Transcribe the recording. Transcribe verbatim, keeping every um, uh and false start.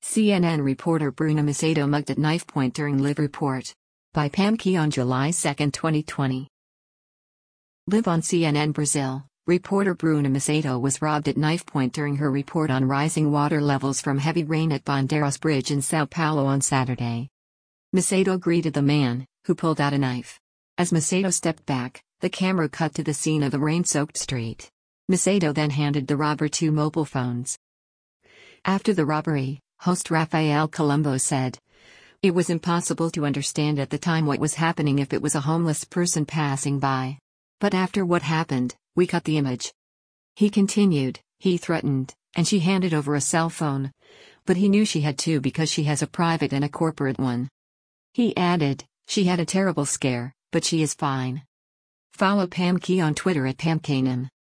C N N reporter Bruna Macedo mugged at knife point during live report. By Pam Key on July second, twenty twenty. Live on C N N Brazil, reporter Bruna Macedo was robbed at knife point during her report on rising water levels from heavy rain at Bandeiras Bridge in São Paulo on Saturday. Macedo greeted the man, who pulled out a knife. As Macedo stepped back, the camera cut to the scene of the rain-soaked street. Macedo then handed the robber two mobile phones. After the robbery, host Rafael Colombo said, "It was impossible to understand at the time what was happening if it was a homeless person passing by. But after what happened, we cut the image." He continued, "He threatened, and she handed over a cell phone. But he knew she had two because she has a private and a corporate one." He added, "She had a terrible scare, but she is fine." Follow Pam Key on Twitter at PamKeyNam.